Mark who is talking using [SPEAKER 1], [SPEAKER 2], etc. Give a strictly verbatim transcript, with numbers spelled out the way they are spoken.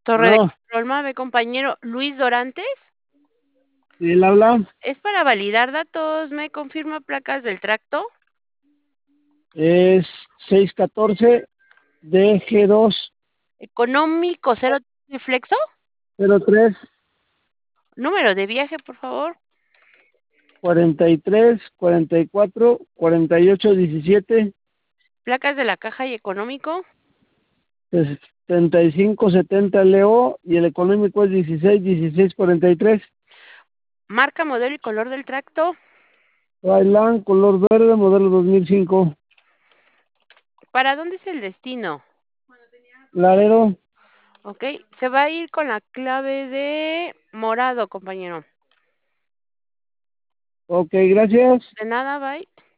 [SPEAKER 1] Torre de
[SPEAKER 2] No,
[SPEAKER 1] Rolma, compañero Luis Dorantes.
[SPEAKER 2] él habla.
[SPEAKER 1] Es para validar datos, ¿me confirma placas del tracto?
[SPEAKER 2] Es seiscientos catorce D G dos
[SPEAKER 1] Económico cero flexo.
[SPEAKER 2] cero tres
[SPEAKER 1] Número de viaje, por favor.
[SPEAKER 2] cuarenta y tres cuarenta y cuatro cuarenta y ocho diecisiete
[SPEAKER 1] Placas de la caja y económico.
[SPEAKER 2] setenta y cinco setenta Leo y el económico es dieciséis dieciséis cuarenta y tres.
[SPEAKER 1] Marca, modelo y color del tracto.
[SPEAKER 2] Bailan, color verde, modelo dos mil cinco.
[SPEAKER 1] ¿Para dónde es el destino?
[SPEAKER 2] Laredo.
[SPEAKER 1] Ok, se va a ir con la clave de morado, compañero.
[SPEAKER 2] Ok, gracias.
[SPEAKER 1] De nada, bye.